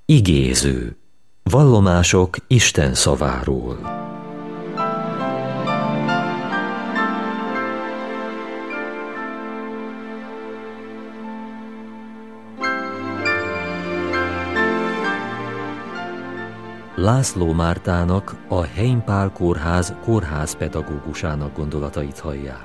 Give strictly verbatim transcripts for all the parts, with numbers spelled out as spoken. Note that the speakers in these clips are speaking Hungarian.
Igéző. Vallomások Isten szaváról. László Mártának, a Heimpál Kórház kórházpedagógusának gondolatait hallják.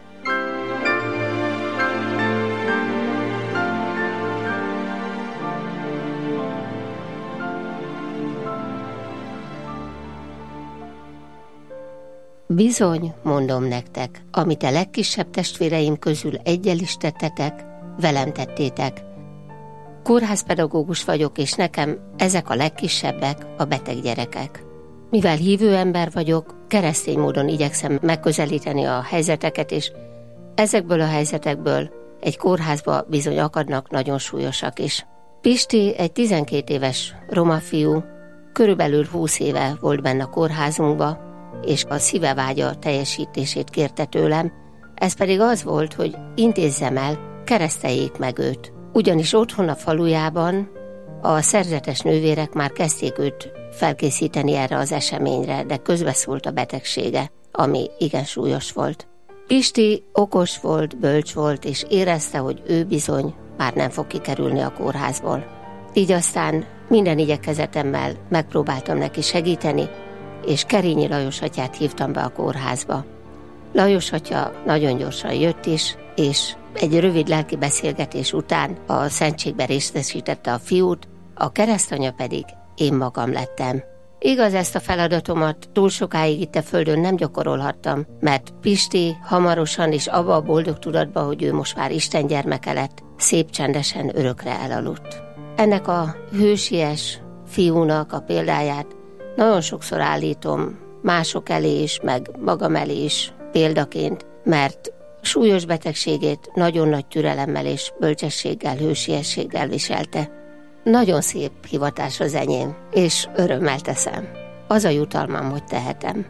Bizony, mondom nektek, amit a legkisebb testvéreim közül egyel is tettetek, velem tettétek. Kórházpedagógus vagyok, és nekem ezek a legkisebbek, a beteg gyerekek. Mivel hívő ember vagyok, keresztény módon igyekszem megközelíteni a helyzeteket, és ezekből a helyzetekből egy kórházba bizony akadnak nagyon súlyosak is. Pisti egy tizenkét éves roma fiú, körülbelül húsz éve volt benne a kórházunkba, és a szíve vágya teljesítését kérte tőlem, ez pedig az volt, hogy intézzem el, kereszteljék meg őt. Ugyanis otthon a falujában a szerzetes nővérek már kezdték őt felkészíteni erre az eseményre, de közbeszólt a betegsége, ami igen súlyos volt. Pisti okos volt, bölcs volt, és érezte, hogy ő bizony már nem fog kikerülni a kórházból. Így aztán minden igyekezetemmel megpróbáltam neki segíteni, és Kerényi Lajos atyát hívtam be a kórházba. Lajos atya nagyon gyorsan jött is, és egy rövid lelki beszélgetés után a szentségbe részesítette a fiút, a keresztanya pedig én magam lettem. Igaz, ezt a feladatomat túl sokáig itt a földön nem gyakorolhattam, mert Pisti hamarosan és abba a boldog tudatba, hogy ő most már Isten gyermeke lett, szép csendesen örökre elaludt. Ennek a hősies fiúnak a példáját nagyon sokszor állítom mások elé is, meg magam elé is példaként, mert súlyos betegségét nagyon nagy türelemmel és bölcsességgel, hősiességgel viselte. Nagyon szép hivatás az enyém, és örömmel teszem. Az a jutalmam, hogy tehetem.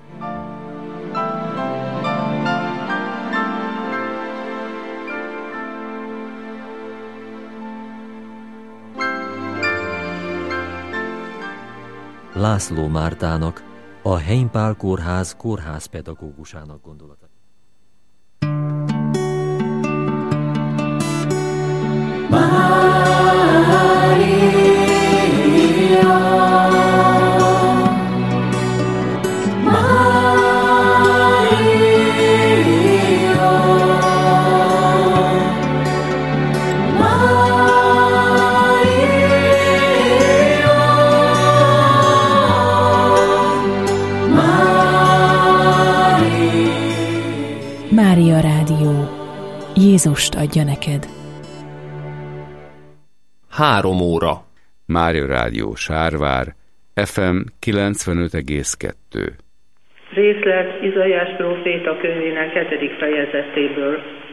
László Mártának, a Heimpál Kórház kórházpedagógusának gondolata. Mária Rádió. Jézust adja neked. Három óra. Mária Rádió Sárvár, ef em kilencvenöt egész kettő. Részlet Izaiás próféta könyvének hetedik fejezetéből.